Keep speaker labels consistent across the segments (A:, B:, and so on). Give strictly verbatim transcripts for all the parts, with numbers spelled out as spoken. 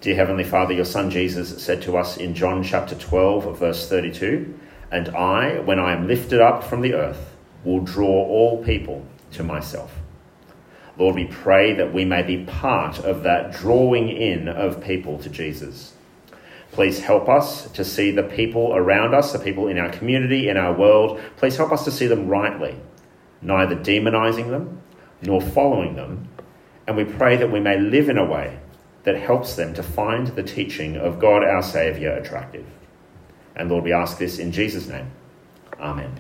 A: Dear Heavenly Father, your Son Jesus said to us in John chapter twelve, verse thirty-two, "And I, when I am lifted up from the earth, will draw all people to myself." Lord, we pray that we may be part of that drawing in of people to Jesus. Please help us to see the people around us, the people in our community, in our world. Please help us to see them rightly, neither demonizing them nor following them. And we pray that we may live in a way that helps them to find the teaching of God our Saviour attractive. And Lord, we ask this in Jesus' name. Amen.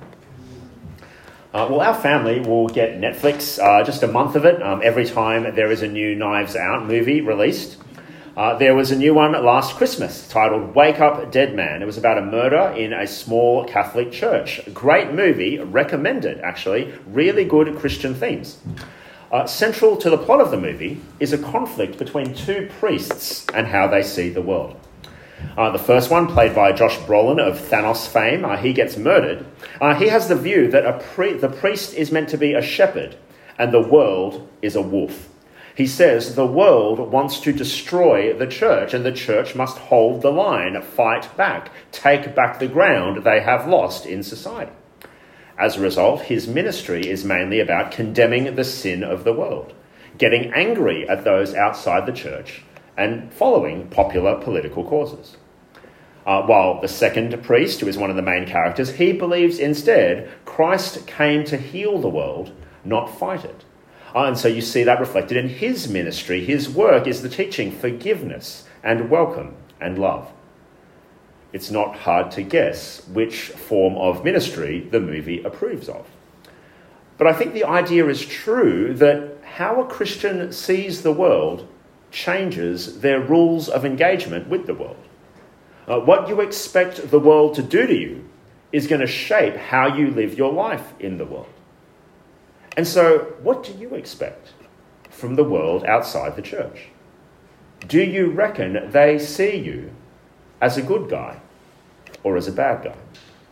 A: Uh, well, our family will get Netflix, uh, just a month of it, um, every time there is a new Knives Out movie released. Uh, there was a new one last Christmas titled Wake Up Dead Man. It was about a murder in a small Catholic church. Great movie, recommended actually, really good Christian themes. Uh, central to the plot of the movie is a conflict between two priests and how they see the world. Uh, the first one, played by Josh Brolin of Thanos fame, uh, he gets murdered. Uh, he has the view that a pri- the priest is meant to be a shepherd and the world is a wolf. He says the world wants to destroy the church and the church must hold the line, fight back, take back the ground they have lost in society. As a result, his ministry is mainly about condemning the sin of the world, getting angry at those outside the church, and following popular political causes. Uh, while the second priest, who is one of the main characters, he believes instead Christ came to heal the world, not fight it. Uh, and so you see that reflected in his ministry. His work is the teaching forgiveness and welcome and love. It's not hard to guess which form of ministry the movie approves of. But I think the idea is true that how a Christian sees the world changes their rules of engagement with the world. Uh, what you expect the world to do to you is going to shape how you live your life in the world. And so, what do you expect from the world outside the church? Do you reckon they see you as a good guy or as a bad guy?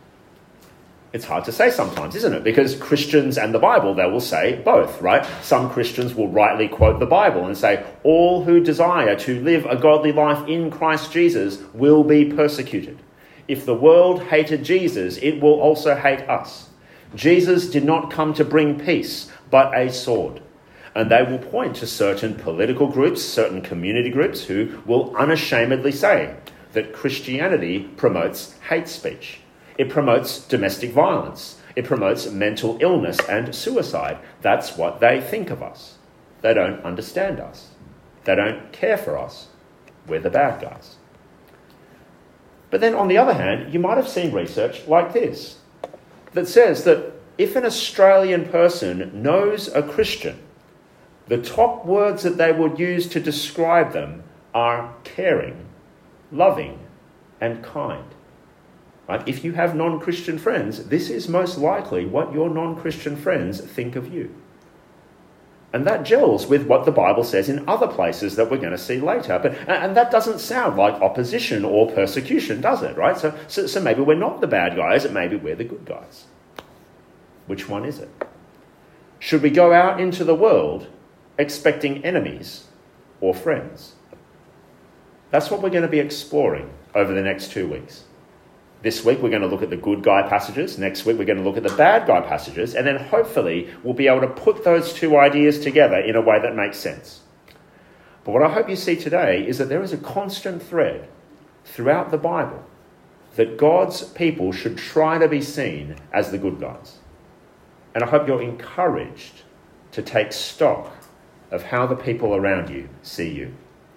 A: It's hard to say sometimes, isn't it? Because Christians and the Bible, they will say both, right? Some Christians will rightly quote the Bible and say, all who desire to live a godly life in Christ Jesus will be persecuted. If the world hated Jesus, it will also hate us. Jesus did not come to bring peace, but a sword. And they will point to certain political groups, certain community groups who will unashamedly say that Christianity promotes hate speech. It promotes domestic violence. It promotes mental illness and suicide. That's what they think of us. They don't understand us. They don't care for us. We're the bad guys. But then on the other hand, you might have seen research like this that says that if an Australian person knows a Christian, the top words that they would use to describe them are caring, loving, and kind. Right? If you have non-Christian friends, this is most likely what your non-Christian friends think of you. And that gels with what the Bible says in other places that we're going to see later. But and that doesn't sound like opposition or persecution, does it? Right? So, so, so maybe we're not the bad guys, and maybe we're the good guys. Which one is it? Should we go out into the world expecting enemies or friends? That's what we're going to be exploring over the next two weeks. This week, we're going to look at the good guy passages. Next week, we're going to look at the bad guy passages. And then hopefully, we'll be able to put those two ideas together in a way that makes sense. But what I hope you see today is that there is a constant thread throughout the Bible that God's people should try to be seen as the good guys. And I hope you're encouraged to take stock of how the people around you see you.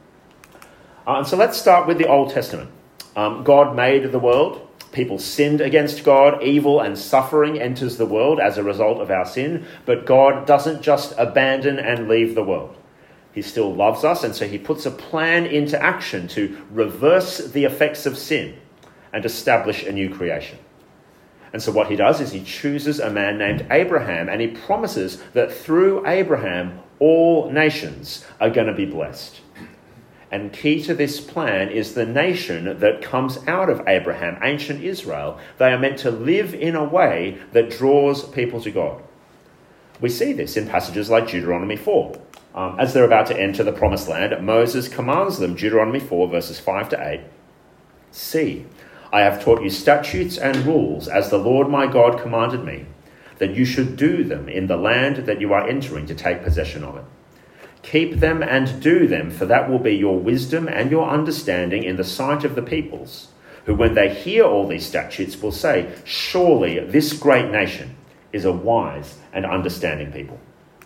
A: Uh, and so let's start with the Old Testament. Um, God made the world. People sinned against God. Evil and suffering enters the world as a result of our sin. But God doesn't just abandon and leave the world. He still loves us, and so he puts a plan into action to reverse the effects of sin and establish a new creation. And so what he does is he chooses a man named Abraham, and he promises that through Abraham, all nations are going to be blessed. And key to this plan is the nation that comes out of Abraham, ancient Israel. They are meant to live in a way that draws people to God. We see this in passages like Deuteronomy four. Um, as they're about to enter the promised land, Moses commands them, Deuteronomy four, verses five to eight, "See, I have taught you statutes and rules, as the Lord my God commanded me, that you should do them in the land that you are entering to take possession of it. Keep them and do them, for that will be your wisdom and your understanding in the sight of the peoples, who when they hear all these statutes will say, 'Surely this great nation is a wise and understanding people.'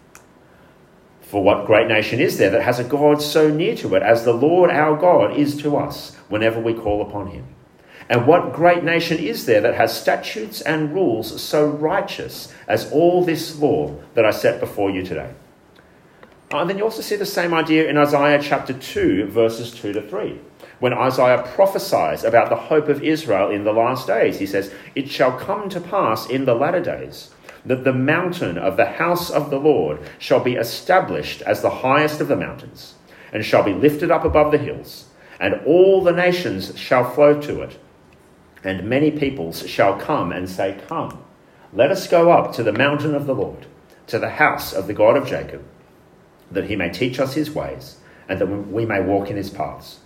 A: For what great nation is there that has a God so near to it as the Lord our God is to us whenever we call upon him? And what great nation is there that has statutes and rules so righteous as all this law that I set before you today?" Uh, and then you also see the same idea in Isaiah chapter two, verses two to three. When Isaiah prophesies about the hope of Israel in the last days, he says, "It shall come to pass in the latter days that the mountain of the house of the Lord shall be established as the highest of the mountains, and shall be lifted up above the hills, and all the nations shall flow to it. And many peoples shall come and say, 'Come, let us go up to the mountain of the Lord, to the house of the God of Jacob, that he may teach us his ways, and that we may walk in his paths.'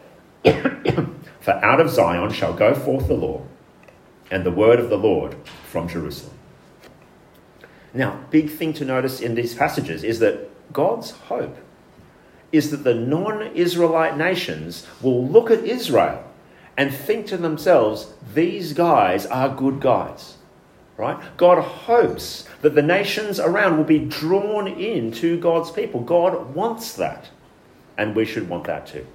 A: For out of Zion shall go forth the law, and the word of the Lord from Jerusalem." Now, big thing to notice in these passages is that God's hope is that the non-Israelite nations will look at Israel and think to themselves, these guys are good guys, right? God hopes that the nations around will be drawn into God's people. God wants that, and we should want that too.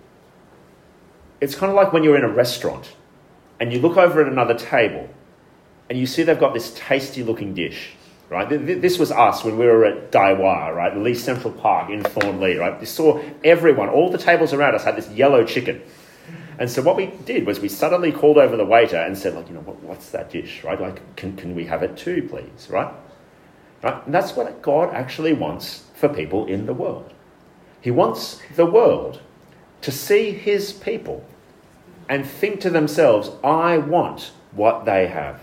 A: It's kind of like when you're in a restaurant and you look over at another table and you see they've got this tasty looking dish, right? This was us when we were at Daiwa, right? Lee Central Park in Thornlea, right? We saw everyone, all the tables around us had this yellow chicken. And so what we did was we suddenly called over the waiter and said, like, you know, what, what's that dish, right? Like, can, can we have it too, please, right? Right? And that's what God actually wants for people in the world. He wants the world to see his people and think to themselves, I want what they have.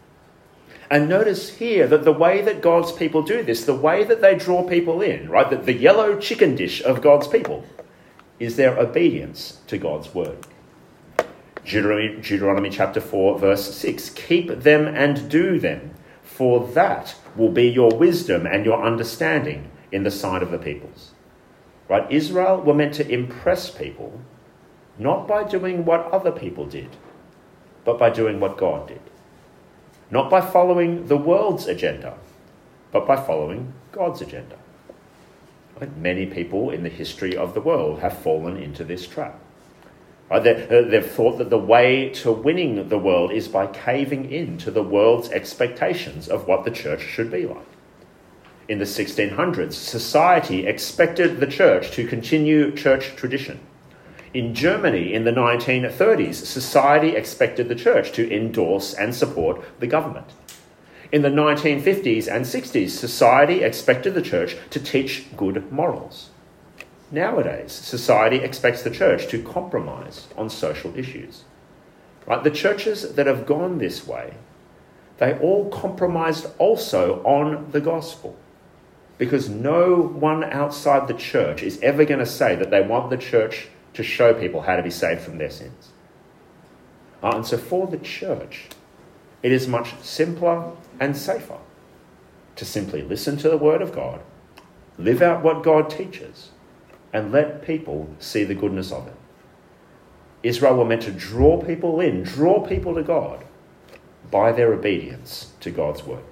A: And notice here that the way that God's people do this, the way that they draw people in, right, that the yellow chicken dish of God's people is their obedience to God's word. Deuteronomy, Deuteronomy chapter four, verse six, "Keep them and do them, for that will be your wisdom and your understanding in the sight of the peoples." Right? Israel were meant to impress people, not by doing what other people did, but by doing what God did. Not by following the world's agenda, but by following God's agenda. Right? Many people in the history of the world have fallen into this trap. Right? They, they've thought that the way to winning the world is by caving in to the world's expectations of what the church should be like. In the sixteen hundreds, society expected the church to continue church tradition. In Germany in the nineteen thirties, society expected the church to endorse and support the government. In the nineteen fifties and sixties, society expected the church to teach good morals. Nowadays, society expects the church to compromise on social issues. Right? The churches that have gone this way, they all compromised also on the gospel. Because no one outside the church is ever going to say that they want the church to show people how to be saved from their sins. Uh, and so for the church, it is much simpler and safer to simply listen to the word of God, live out what God teaches, and let people see the goodness of it. Israel were meant to draw people in, draw people to God by their obedience to God's word.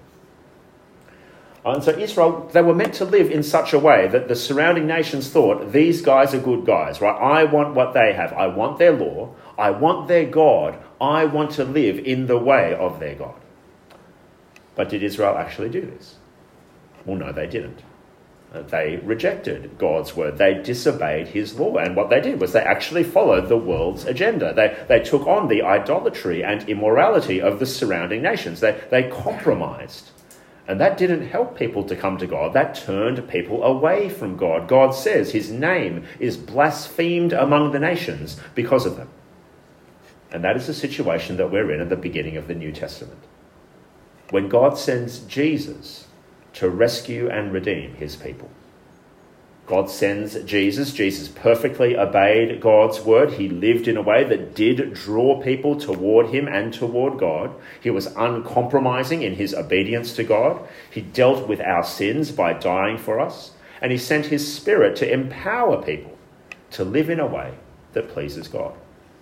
A: And so Israel, they were meant to live in such a way that the surrounding nations thought, these guys are good guys, right? I want what they have. I want their law. I want their God. I want to live in the way of their God. But did Israel actually do this? Well, no, they didn't. They rejected God's word. They disobeyed his law. And what they did was they actually followed the world's agenda. They, they took on the idolatry and immorality of the surrounding nations. They, they compromised. And that didn't help people to come to God. That turned people away from God. God says his name is blasphemed among the nations because of them. And that is the situation that we're in at the beginning of the New Testament. When God sends Jesus to rescue and redeem his people, God sends Jesus. Jesus perfectly obeyed God's word. He lived in a way that did draw people toward him and toward God. He was uncompromising in his obedience to God. He dealt with our sins by dying for us. And he sent his Spirit to empower people to live in a way that pleases God.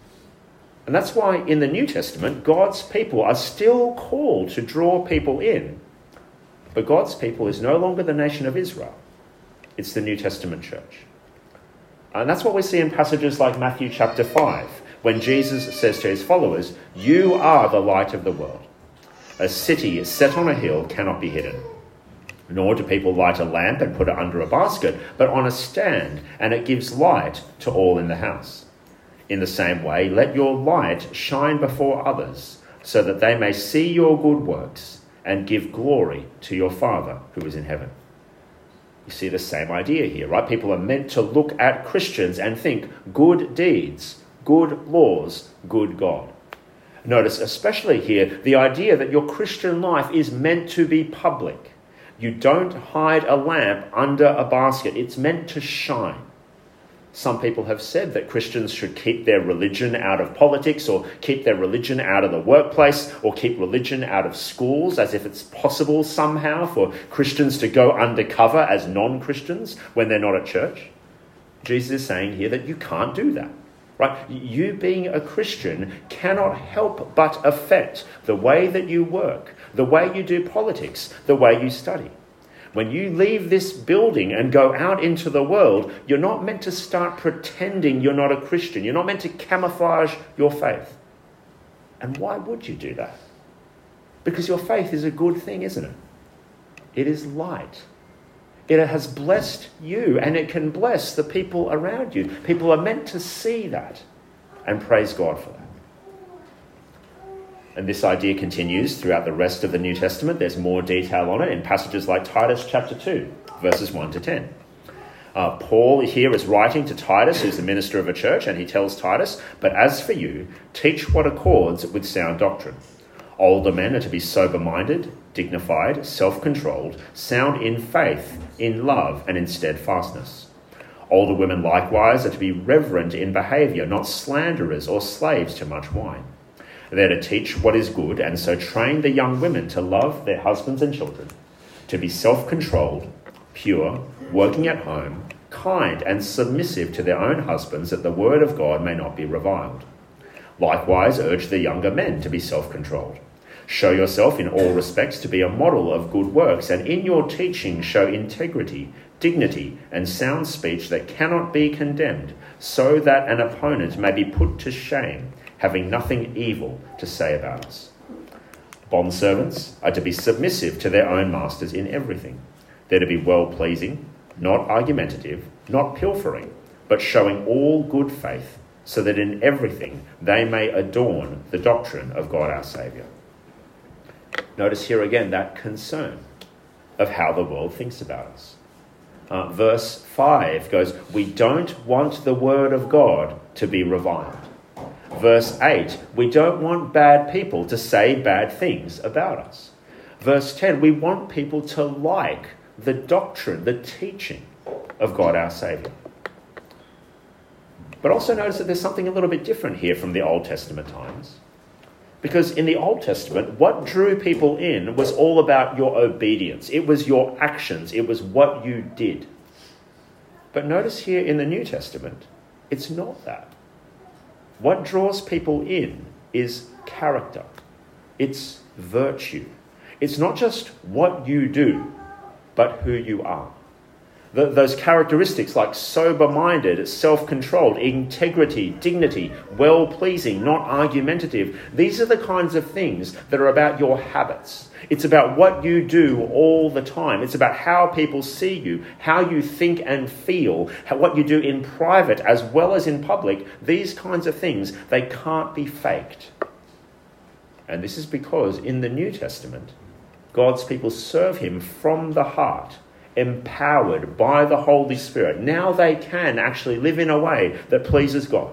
A: And that's why in the New Testament, God's people are still called to draw people in. But God's people is no longer the nation of Israel. It's the New Testament church. And that's what we see in passages like Matthew chapter five, when Jesus says to his followers, "You are the light of the world. A city set on a hill cannot be hidden. Nor do people light a lamp and put it under a basket, but on a stand, and it gives light to all in the house. In the same way, let your light shine before others, so that they may see your good works and give glory to your Father who is in heaven." You see the same idea here, right? People are meant to look at Christians and think good deeds, good laws, good God. Notice especially here the idea that your Christian life is meant to be public. You don't hide a lamp under a basket. It's meant to shine. Some people have said that Christians should keep their religion out of politics, or keep their religion out of the workplace, or keep religion out of schools, as if it's possible somehow for Christians to go undercover as non-Christians when they're not at church. Jesus is saying here that you can't do that, right? You being a Christian cannot help but affect the way that you work, the way you do politics, the way you study. When you leave this building and go out into the world, you're not meant to start pretending you're not a Christian. You're not meant to camouflage your faith. And why would you do that? Because your faith is a good thing, isn't it? It is light. It has blessed you, and it can bless the people around you. People are meant to see that and praise God for that. And this idea continues throughout the rest of the New Testament. There's more detail on it in passages like Titus chapter two, verses one to ten. Uh, Paul here is writing to Titus, who's the minister of a church, and he tells Titus, "But as for you, teach what accords with sound doctrine. Older men are to be sober-minded, dignified, self-controlled, sound in faith, in love, and in steadfastness. Older women likewise are to be reverent in behaviour, not slanderers or slaves to much wine. They're to teach what is good, and so train the young women to love their husbands and children, to be self-controlled, pure, working at home, kind and submissive to their own husbands, that the word of God may not be reviled. Likewise, urge the younger men to be self-controlled. Show yourself in all respects to be a model of good works, and in your teaching show integrity, dignity, and sound speech that cannot be condemned, so that an opponent may be put to shame, having nothing evil to say about us. Bondservants are to be submissive to their own masters in everything. They're to be well-pleasing, not argumentative, not pilfering, but showing all good faith, so that in everything they may adorn the doctrine of God our Saviour." Notice here again that concern of how the world thinks about us. Uh, verse five goes, "We don't want the word of God to be reviled." Verse eight, "We don't want bad people to say bad things about us." Verse ten, "We want people to like the doctrine, the teaching of God our Saviour." But also notice that there's something a little bit different here from the Old Testament times. Because in the Old Testament, what drew people in was all about your obedience. It was your actions. It was what you did. But notice here in the New Testament, it's not that. What draws people in is character. It's virtue. It's not just what you do, but who you are. The, those characteristics like sober-minded, self-controlled, integrity, dignity, well-pleasing, not argumentative. These are the kinds of things that are about your habits. It's about what you do all the time. It's about how people see you, how you think and feel, how, what you do in private as well as in public. These kinds of things, they can't be faked. And this is because in the New Testament, God's people serve him from the heart, empowered by the Holy Spirit. Now they can actually live in a way that pleases God.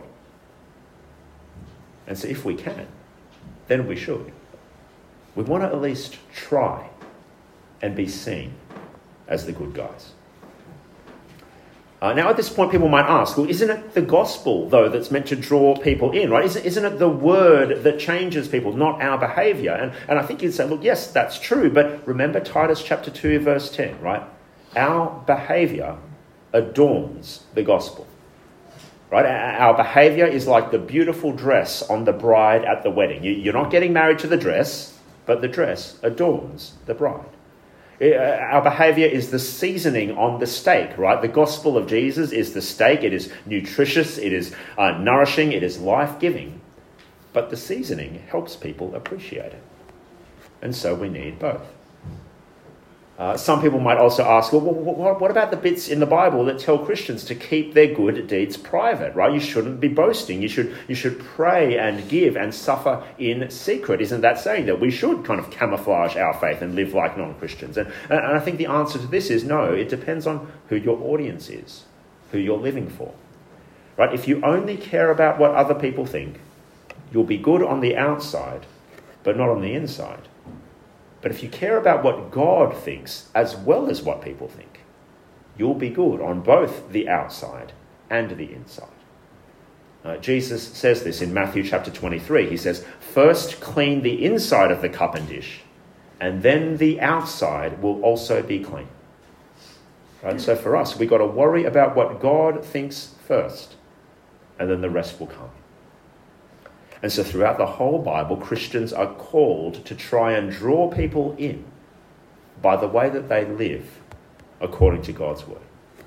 A: And so if we can, then we should. We want to at least try and be seen as the good guys. Uh, now, at this point, people might ask, well, isn't it the gospel, though, that's meant to draw people in, right? Isn't, isn't it the word that changes people, not our behaviour? And, and I think you'd say, look, yes, that's true, but remember Titus chapter two, verse ten, right? Our behaviour adorns the gospel, right? Our behaviour is like the beautiful dress on the bride at the wedding. You, you're not getting married to the dress, but the dress adorns the bride. Our behaviour is the seasoning on the steak, right? The gospel of Jesus is the steak. It is nutritious, it is uh, nourishing, it is life-giving. But the seasoning helps people appreciate it. And so we need both. Uh, some people might also ask, well, what, what about the bits in the Bible that tell Christians to keep their good deeds private, right? You shouldn't be boasting. You should, you should pray and give and suffer in secret. Isn't that saying that we should kind of camouflage our faith and live like non-Christians? And, and I think the answer to this is no. It depends on who your audience is, who you're living for, right? If you only care about what other people think, you'll be good on the outside, but not on the inside. But if you care about what God thinks as well as what people think, you'll be good on both the outside and the inside. Uh, Jesus says this in Matthew chapter twenty-three. He says, first clean the inside of the cup and dish, and then the outside will also be clean. Right? So for us, we've got to worry about what God thinks first, and then the rest will come. And so throughout the whole Bible, Christians are called to try and draw people in by the way that they live according to God's word.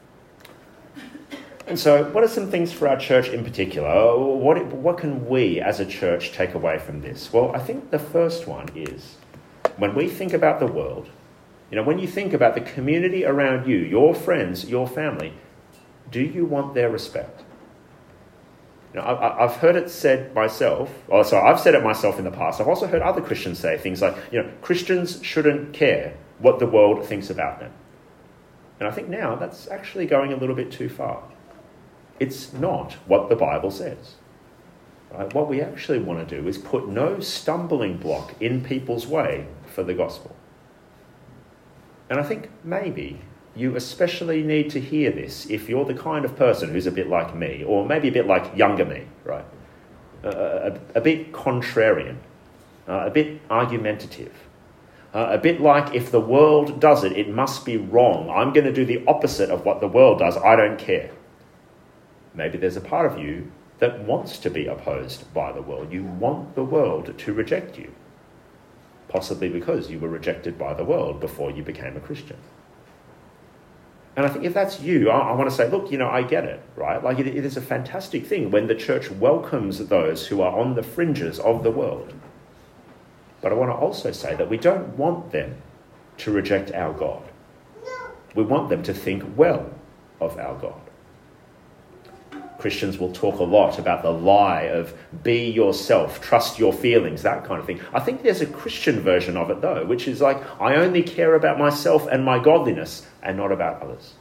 A: And so what are some things for our church in particular? What, what can we as a church take away from this? Well, I think the first one is when we think about the world, you know, when you think about the community around you, your friends, your family, do you want their respect? You know, I've heard it said myself, or sorry, I've said it myself in the past. I've also heard other Christians say things like, you know, Christians shouldn't care what the world thinks about them. And I think now that's actually going a little bit too far. It's not what the Bible says. Right? What we actually want to do is put no stumbling block in people's way for the gospel. And I think maybe you especially need to hear this if you're the kind of person who's a bit like me, or maybe a bit like younger me, right? Uh, a, a bit contrarian, uh, a bit argumentative, uh, a bit like if the world does it, it must be wrong. I'm going to do the opposite of what the world does. I don't care. Maybe there's a part of you that wants to be opposed by the world. You want the world to reject you, possibly because you were rejected by the world before you became a Christian. And I think if that's you, I, I want to say, look, you know, I get it, right? Like it, it is a fantastic thing when the church welcomes those who are on the fringes of the world. But I want to also say that we don't want them to reject our God. We want them to think well of our God. Christians will talk a lot about the lie of be yourself, trust your feelings, that kind of thing. I think there's a Christian version of it though, which is like, I only care about myself and my godliness and not about others.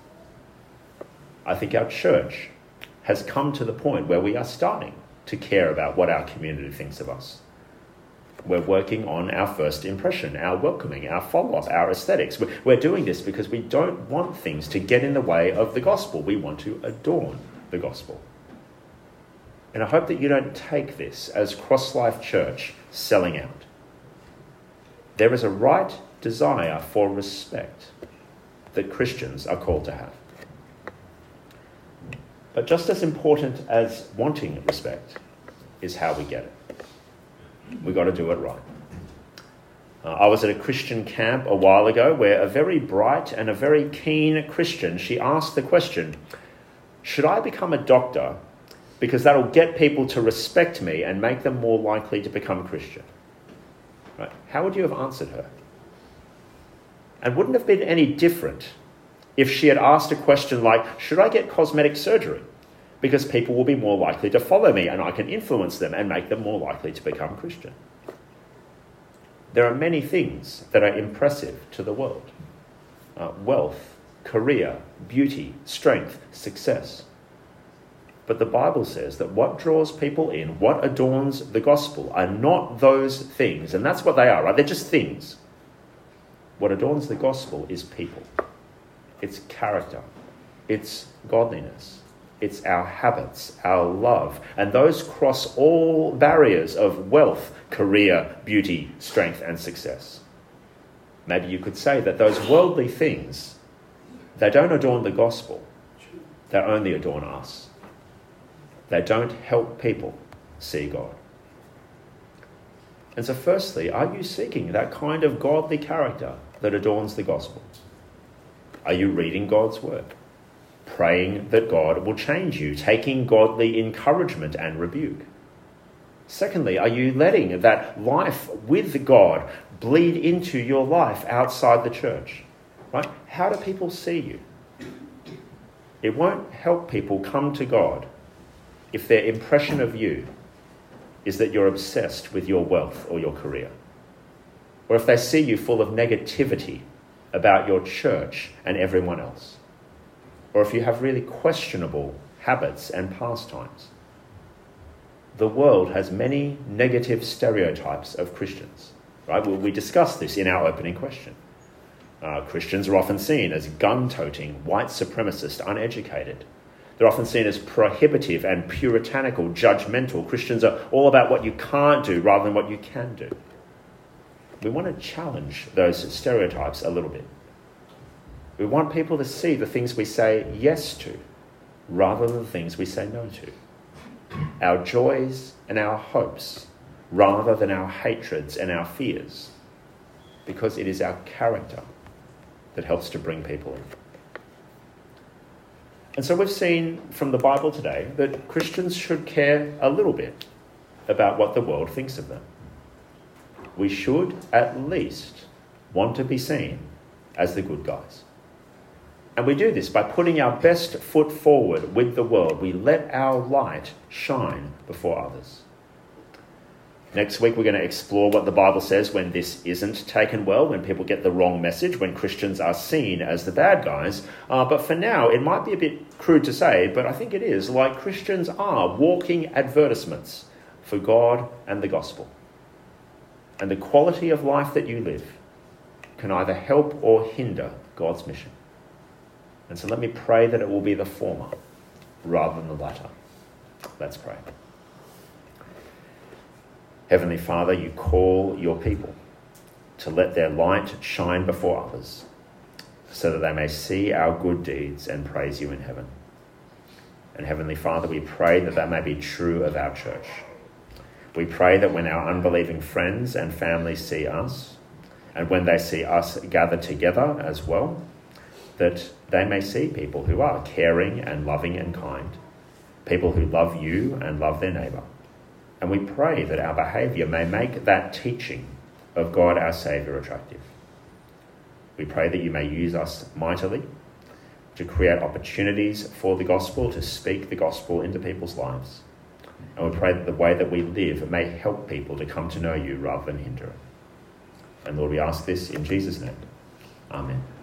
A: I think our church has come to the point where we are starting to care about what our community thinks of us. We're working on our first impression, our welcoming, our follow-up, our aesthetics. We're, we're doing this because we don't want things to get in the way of the gospel. We want to adorn the gospel. And I hope that you don't take this as Cross-Life Church selling out. There is a right desire for respect that Christians are called to have. But just as important as wanting respect is how we get it. We've got to do it right. Uh, I was at a Christian camp a while ago where a very bright and a very keen Christian, she asked the question, should I become a doctor because that'll get people to respect me and make them more likely to become a Christian? Right? How would you have answered her? And wouldn't it have been any different if she had asked a question like, should I get cosmetic surgery because people will be more likely to follow me and I can influence them and make them more likely to become Christian? There are many things that are impressive to the world. Uh, wealth, career, beauty, strength, success. But the Bible says that what draws people in, what adorns the gospel, are not those things. And that's what they are, right? They're just things. What adorns the gospel is people. It's character. It's godliness. It's our habits, our love, and those cross all barriers of wealth, career, beauty, strength, and success. Maybe you could say that those worldly things, they don't adorn the gospel. They only adorn us. They don't help people see God. And so firstly, are you seeking that kind of godly character that adorns the gospel? Are you reading God's word? Praying that God will change you, taking godly encouragement and rebuke? Secondly, are you letting that life with God bleed into your life outside the church? Right? How do people see you? It won't help people come to God if their impression of you is that you're obsessed with your wealth or your career. Or if they see you full of negativity about your church and everyone else. Or if you have really questionable habits and pastimes. The world has many negative stereotypes of Christians. Right? Well, we discussed this in our opening question. Uh, Christians are often seen as gun-toting, white supremacist, uneducated. They're often seen as prohibitive and puritanical, judgmental. Christians are all about what you can't do rather than what you can do. We want to challenge those stereotypes a little bit. We want people to see the things we say yes to rather than the things we say no to. Our joys and our hopes rather than our hatreds and our fears, because it is our character that helps to bring people in. And so we've seen from the Bible today that Christians should care a little bit about what the world thinks of them. We should at least want to be seen as the good guys. And we do this by putting our best foot forward with the world. We let our light shine before others. Next week, we're going to explore what the Bible says when this isn't taken well, when people get the wrong message, when Christians are seen as the bad guys. Uh, but for now, it might be a bit crude to say, but I think it is, like Christians are walking advertisements for God and the gospel. And the quality of life that you live can either help or hinder God's mission. And so let me pray that it will be the former rather than the latter. Let's pray. Heavenly Father, you call your people to let their light shine before others so that they may see our good deeds and praise you in heaven. And Heavenly Father, we pray that that may be true of our church. We pray that when our unbelieving friends and families see us, and when they see us gathered together as well, that they may see people who are caring and loving and kind, people who love you and love their neighbour. And we pray that our behaviour may make that teaching of God our Saviour attractive. We pray that you may use us mightily to create opportunities for the gospel, to speak the gospel into people's lives. And we pray that the way that we live may help people to come to know you rather than hinder it. And Lord, we ask this in Jesus' name. Amen.